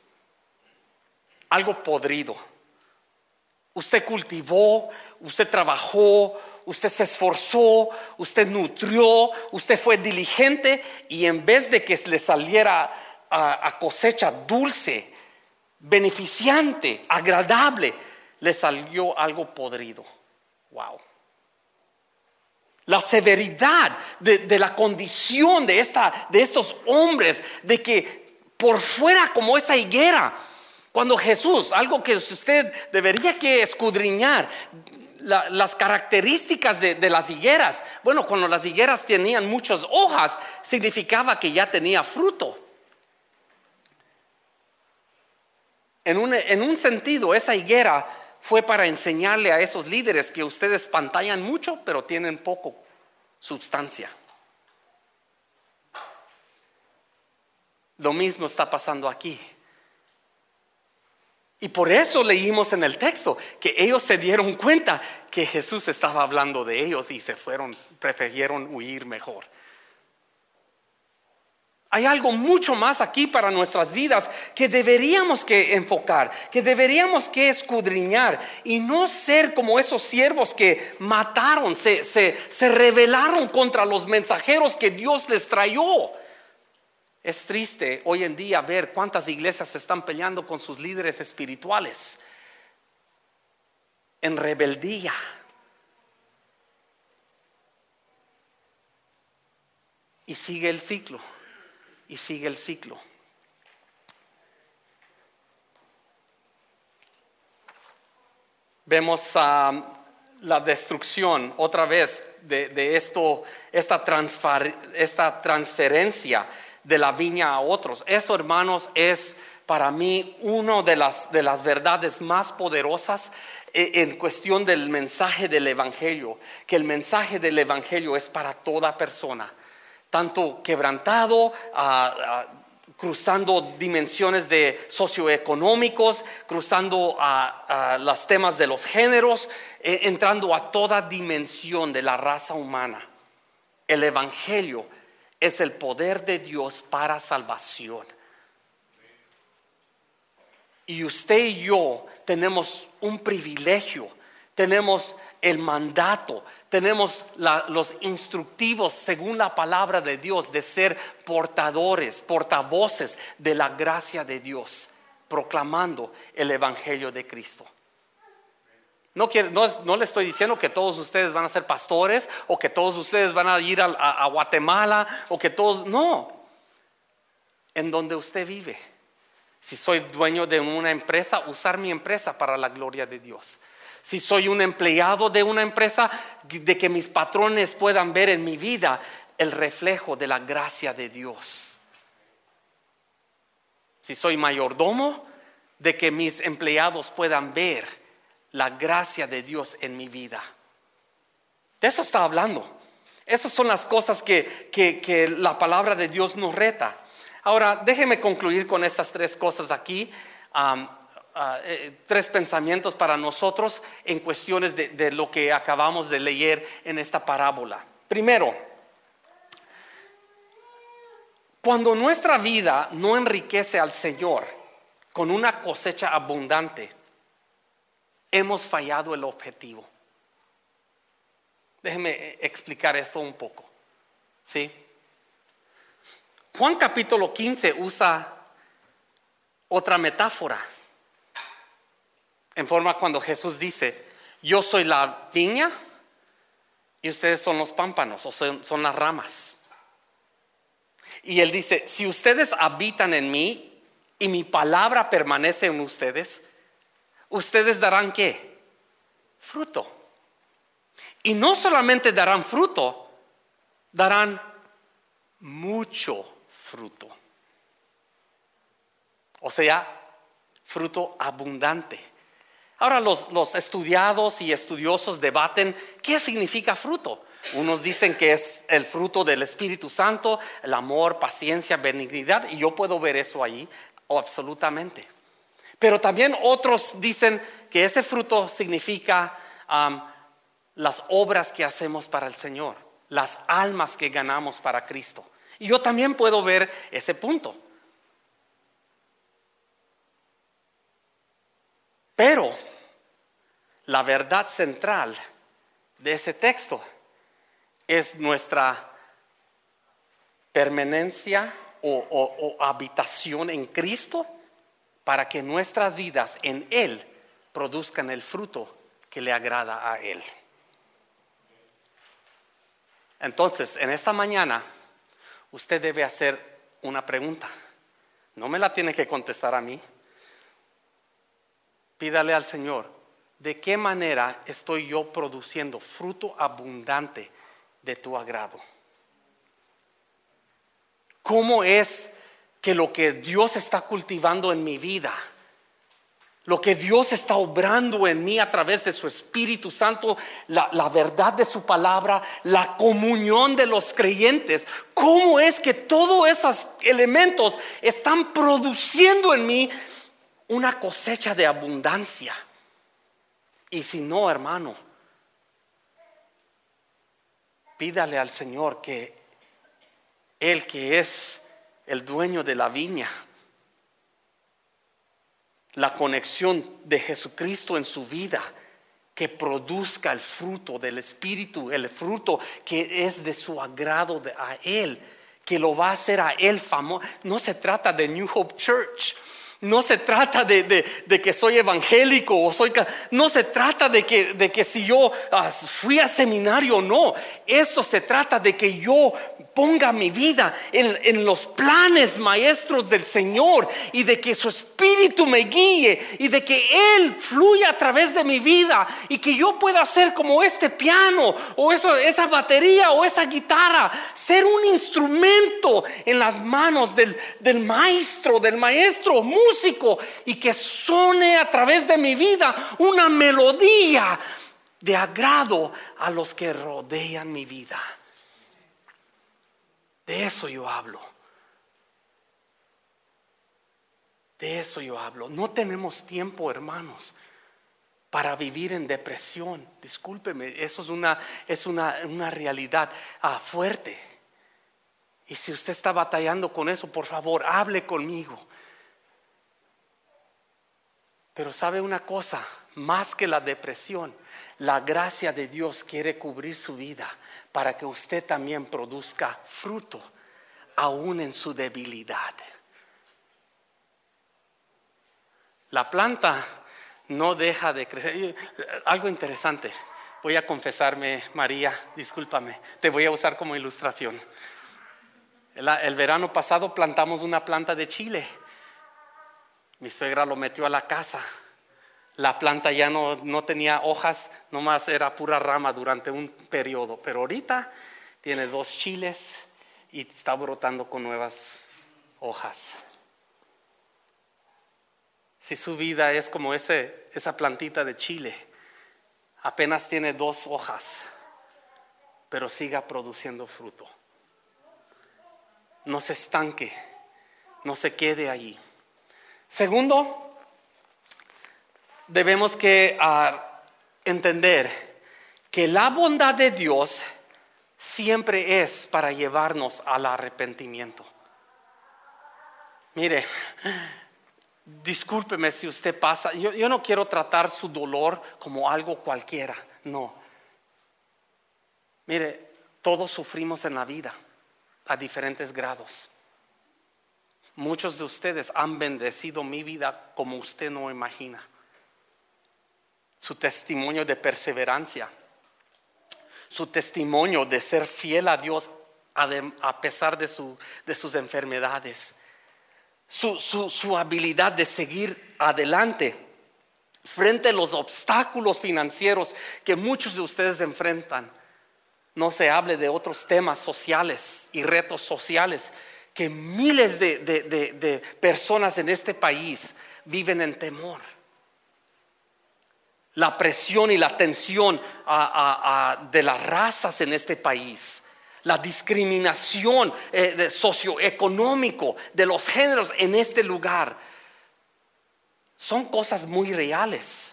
Algo podrido. Usted cultivó, usted trabajó, usted se esforzó, usted nutrió, usted fue diligente, y en vez de que le saliera a cosecha dulce, beneficiante, agradable, le salió algo podrido. Wow. La severidad de la condición de estos hombres, de que por fuera como esa higuera, cuando Jesús, algo que usted debería que escudriñar, las características de las higueras. Bueno, cuando las higueras tenían muchas hojas, significaba que ya tenía fruto. En un sentido, esa higuera fue para enseñarle a esos líderes que ustedes pantallan mucho, pero tienen poco sustancia. Lo mismo está pasando aquí. Y por eso leímos en el texto que ellos se dieron cuenta que Jesús estaba hablando de ellos y prefirieron huir mejor. Hay algo mucho más aquí para nuestras vidas que deberíamos que enfocar, que deberíamos que escudriñar y no ser como esos siervos que mataron, se rebelaron contra los mensajeros que Dios les trayó. Es triste hoy en día ver cuántas iglesias se están peleando con sus líderes espirituales en rebeldía. Y sigue el ciclo. Y sigue el ciclo. Vemos la destrucción otra vez de esta transferencia de la viña a otros. Eso, hermanos, es para mí una de las verdades más poderosas en cuestión del mensaje del Evangelio, que el mensaje del Evangelio es para toda persona, tanto quebrantado, cruzando dimensiones de socioeconómicos, cruzando a los temas de los géneros, entrando a toda dimensión de la raza humana. El Evangelio es el poder de Dios para salvación. Y usted y yo tenemos un privilegio, tenemos el mandato, tenemos los instructivos según la palabra de Dios de ser portavoces de la gracia de Dios, proclamando el Evangelio de Cristo. No le estoy diciendo que todos ustedes van a ser pastores o que todos ustedes van a ir a Guatemala o que todos, no, en donde usted vive. Si soy dueño de una empresa, usar mi empresa para la gloria de Dios. Si soy un empleado de una empresa, de que mis patrones puedan ver en mi vida el reflejo de la gracia de Dios. Si soy mayordomo, de que mis empleados puedan ver la gracia de Dios en mi vida. De eso está hablando. Esas son las cosas que la palabra de Dios nos reta. Ahora, déjeme concluir con estas tres cosas aquí. Tres pensamientos para nosotros en cuestiones de lo que acabamos de leer en esta parábola. Primero, cuando nuestra vida no enriquece al Señor con una cosecha abundante, hemos fallado el objetivo. Déjeme explicar esto un poco. ¿Sí? Juan capítulo 15 usa otra metáfora. En forma cuando Jesús dice, yo soy la viña y ustedes son los pámpanos o son las ramas. Y él dice, si ustedes habitan en mí y mi palabra permanece en ustedes, ustedes darán ¿qué? Fruto. Y no solamente darán fruto, darán mucho fruto. O sea, fruto abundante. Ahora los estudiados y estudiosos debaten qué significa fruto. Unos dicen que es el fruto del Espíritu Santo, el amor, paciencia, benignidad, y yo puedo ver eso ahí, absolutamente. Pero también otros dicen que ese fruto significa las obras que hacemos para el Señor, las almas que ganamos para Cristo. Y yo también puedo ver ese punto. Pero la verdad central de ese texto es nuestra permanencia o habitación en Cristo para que nuestras vidas en Él produzcan el fruto que le agrada a Él. Entonces, en esta mañana, usted debe hacer una pregunta. No me la tiene que contestar a mí. Pídale al Señor, ¿de qué manera estoy yo produciendo fruto abundante de tu agrado? ¿Cómo es que lo que Dios está cultivando en mi vida, lo que Dios está obrando en mí a través de su Espíritu Santo, la verdad de su palabra, la comunión de los creyentes, cómo es que todos esos elementos están produciendo en mí una cosecha de abundancia? Y si no, hermano, pídale al Señor que Él, que es el dueño de la viña, la conexión de Jesucristo en su vida, que produzca el fruto del Espíritu, el fruto que es de su agrado a Él, que lo va a hacer a Él famoso. No se trata de New Hope Church. No se trata de que soy evangélico o no se trata de que si yo fui a seminario o no. Esto se trata de que yo ponga mi vida en los planes maestros del Señor y de que su Espíritu me guíe y de que Él fluya a través de mi vida y que yo pueda ser como este piano o esa batería o esa guitarra, ser un instrumento en las manos del maestro, músico y que suene a través de mi vida una melodía de agrado a los que rodean mi vida. De eso yo hablo. De eso yo hablo. No tenemos tiempo, hermanos, para vivir en depresión. Discúlpeme, eso es una realidad fuerte. Y si usted está batallando con eso, por favor, hable conmigo. Pero ¿sabe una cosa? Más que la depresión, la gracia de Dios quiere cubrir su vida para que usted también produzca fruto, aún en su debilidad. La planta no deja de crecer. Algo interesante. Voy a confesarme, María, discúlpame, te voy a usar como ilustración. El verano pasado plantamos una planta de chile. Mi suegra lo metió a la casa. La planta ya no tenía hojas, nomás era pura rama durante un periodo. Pero ahorita tiene 2 chiles y está brotando con nuevas hojas. Si su vida es como esa plantita de chile, apenas tiene 2 hojas, pero siga produciendo fruto. No se estanque, no se quede allí. Segundo, debemos que entender que la bondad de Dios siempre es para llevarnos al arrepentimiento. Mire, discúlpeme si usted pasa, yo no quiero tratar su dolor como algo cualquiera, no. Mire, todos sufrimos en la vida a diferentes grados. Muchos de ustedes han bendecido mi vida como usted no imagina. Su testimonio de perseverancia, su testimonio de ser fiel a Dios a pesar de sus enfermedades, su habilidad de seguir adelante frente a los obstáculos financieros que muchos de ustedes enfrentan. No se hable de otros temas sociales y retos sociales que miles de personas en este país viven en temor. La presión y la tensión de las razas en este país, la discriminación socioeconómico de los géneros en este lugar, son cosas muy reales.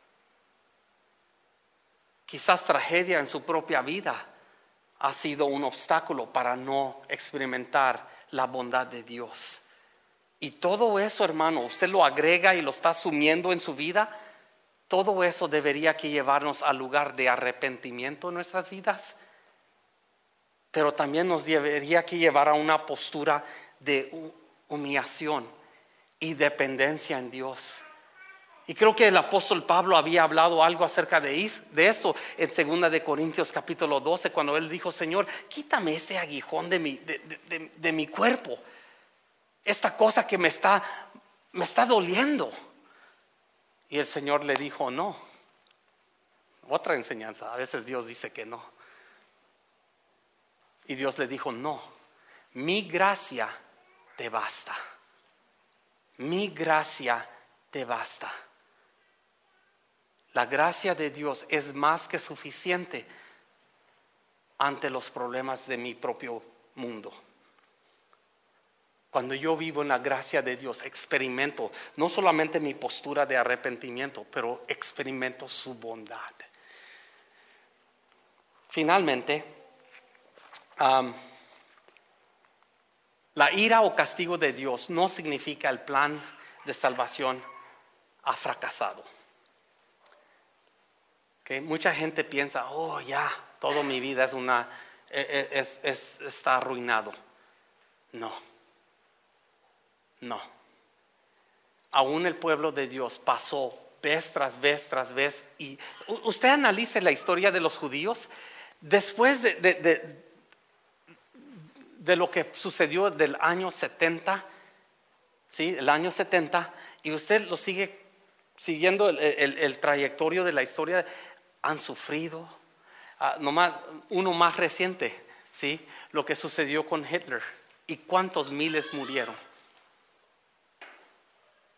Quizás tragedia en su propia vida ha sido un obstáculo para no experimentar la bondad de Dios. Y todo eso, hermano, usted lo agrega y lo está asumiendo en su vida. Todo eso debería que llevarnos al lugar de arrepentimiento en nuestras vidas, pero también nos debería que llevar a una postura de humillación y dependencia en Dios. Y creo que el apóstol Pablo había hablado algo acerca de esto en 2 de Corintios capítulo 12, cuando él dijo: Señor, quítame este aguijón de mi cuerpo, esta cosa que me está doliendo. Y el Señor le dijo: no. Otra enseñanza, a veces Dios dice que no. Y Dios le dijo: no, mi gracia te basta. Mi gracia te basta. La gracia de Dios es más que suficiente ante los problemas de mi propio mundo. Cuando yo vivo en la gracia de Dios, experimento no solamente mi postura de arrepentimiento, pero experimento su bondad. Finalmente, la ira o castigo de Dios no significa el plan de salvación ha fracasado. ¿Okay? Mucha gente piensa: oh, ya, toda mi vida está arruinado. No. Aún el pueblo de Dios pasó vez tras vez. Y usted analice la historia de los judíos. Después de lo que sucedió del año 70, ¿sí? El año 70, y usted lo sigue siguiendo el trayectorio de la historia, han sufrido. Nomás uno más reciente, ¿sí? Lo que sucedió con Hitler y cuántos miles murieron.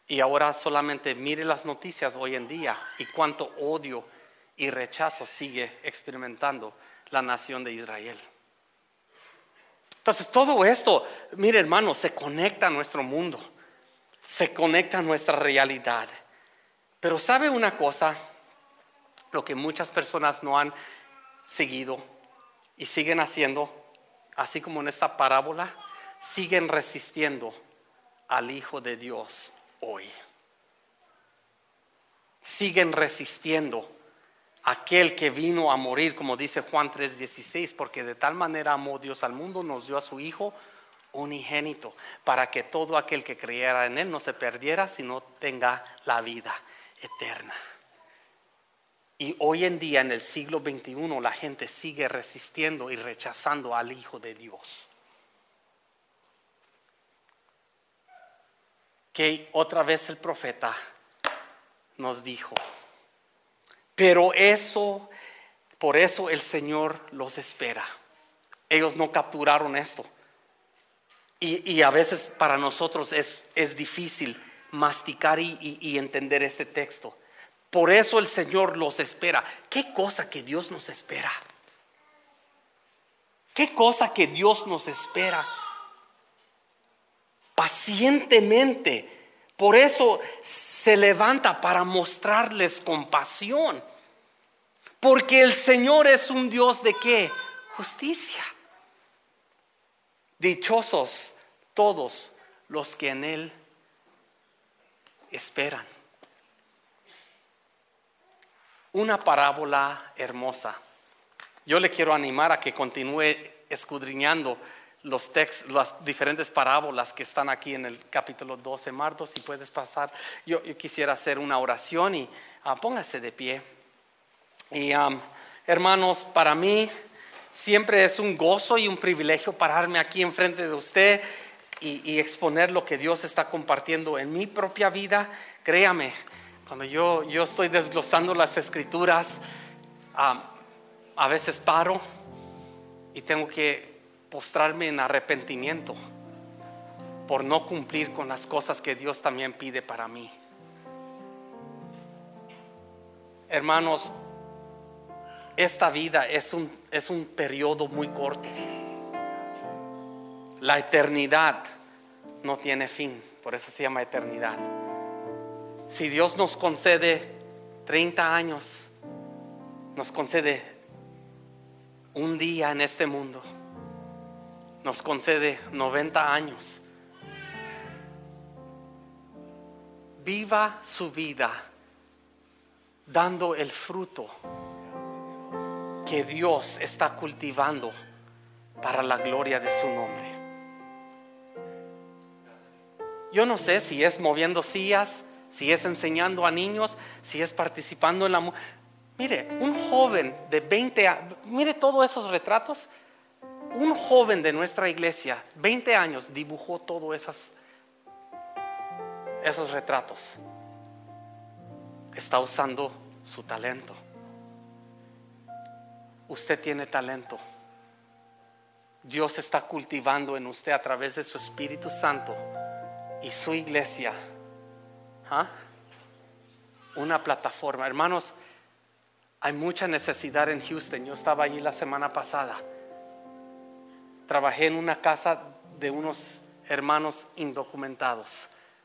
Y ahora solamente mire las noticias hoy en día y cuánto odio y rechazo sigue experimentando la nación de Israel. Entonces todo esto, mire hermano, se conecta a nuestro mundo, se conecta a nuestra realidad. Pero ¿sabe una cosa? Lo que muchas personas no han seguido y siguen haciendo, así como en esta parábola, siguen resistiendo al Hijo de Dios hoy. Siguen resistiendo a aquel que vino a morir, como dice Juan 3:16, porque de tal manera amó Dios al mundo, nos dio a su Hijo unigénito, para que todo aquel que creyera en Él no se perdiera, sino tenga la vida eterna. Y hoy en día, en el siglo XXI, la gente sigue resistiendo y rechazando al Hijo de Dios. Que otra vez el profeta nos dijo, pero por eso el Señor los espera. Ellos no capturaron esto. Y a veces para nosotros es difícil masticar y entender este texto. Por eso el Señor los espera. ¿Qué cosa que Dios nos espera? ¿Qué cosa que Dios nos espera? Pacientemente. Por eso se levanta para mostrarles compasión. Porque el Señor es un Dios de ¿qué? Justicia. Dichosos todos los que en Él esperan. Una parábola hermosa. Yo le quiero animar a que continúe escudriñando los textos, las diferentes parábolas que están aquí en el capítulo 12. Marto, si puedes pasar. Yo quisiera hacer una oración y póngase de pie. Y hermanos, para mí siempre es un gozo y un privilegio pararme aquí enfrente de usted y exponer lo que Dios está compartiendo en mi propia vida. Créame, cuando yo estoy desglosando las escrituras, a veces paro y tengo que postrarme en arrepentimiento por no cumplir con las cosas que Dios también pide para mí. Hermanos, esta vida es un periodo muy corto. La eternidad no tiene fin, por eso se llama eternidad. Si Dios nos concede 30 años, nos concede un día en este mundo, nos concede 90 años. Viva su vida dando el fruto que Dios está cultivando para la gloria de su nombre. Yo no sé si es moviendo sillas, si es enseñando a niños, si es participando en la... Mire, un joven de 20 años, mire todos esos retratos. Un joven de nuestra iglesia, 20 años, dibujó todos esos retratos. Está usando su talento. Usted tiene talento. Dios está cultivando en usted a través de su Espíritu Santo y su iglesia una plataforma. Hermanos, hay mucha necesidad en Houston. Yo estaba allí la semana pasada. Trabajé en una casa de unos hermanos indocumentados.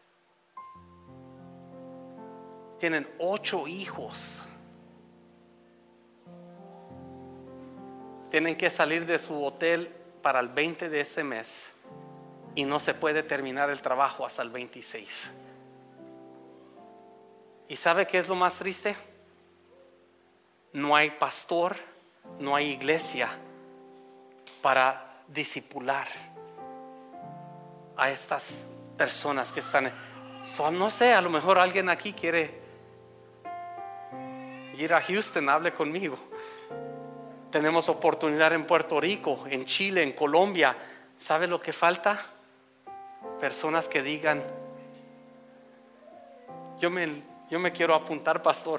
Tienen 8 hijos. Tienen que salir de su hotel para el 20 de este mes y no se puede terminar el trabajo hasta el 26. ¿Y sabe qué es lo más triste? No hay pastor, no hay iglesia para discipular a estas personas que están. No sé, a lo mejor alguien aquí quiere ir a Houston, hable conmigo. Tenemos oportunidad en Puerto Rico, en Chile, en Colombia. ¿Sabe lo que falta? Personas que digan: yo me quiero apuntar, pastor.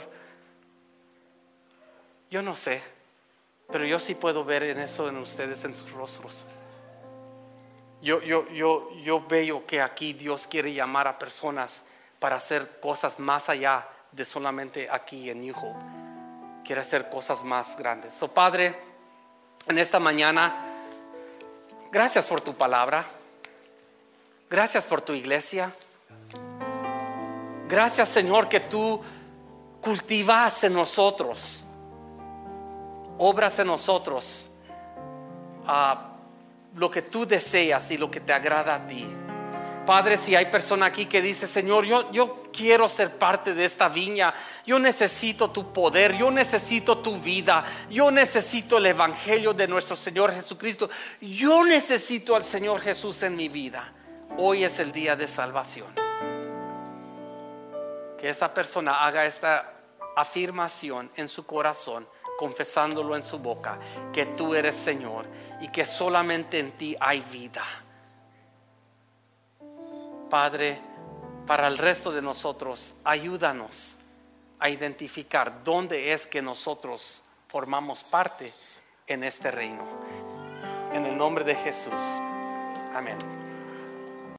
Yo no sé, pero yo sí puedo ver en eso en ustedes, en sus rostros. Yo veo que aquí Dios quiere llamar a personas para hacer cosas más allá de solamente aquí en New Hope. Quiere hacer cosas más grandes. So, Padre, en esta mañana, gracias por tu palabra. Gracias por tu iglesia. Gracias, Señor, que tú cultivas en nosotros, obras en nosotros lo que tú deseas y lo que te agrada a ti. Padre, si hay persona aquí que dice, Señor, yo quiero ser parte de esta viña, yo necesito tu poder, yo necesito tu vida, yo necesito el evangelio de nuestro Señor Jesucristo, yo necesito al Señor Jesús en mi vida. Hoy es el día de salvación. Que esa persona haga esta afirmación en su corazón, confesándolo en su boca, que tú eres Señor y que solamente en ti hay vida. Padre, para el resto de nosotros, ayúdanos a identificar dónde es que nosotros formamos parte en este reino. En el nombre de Jesús. Amén.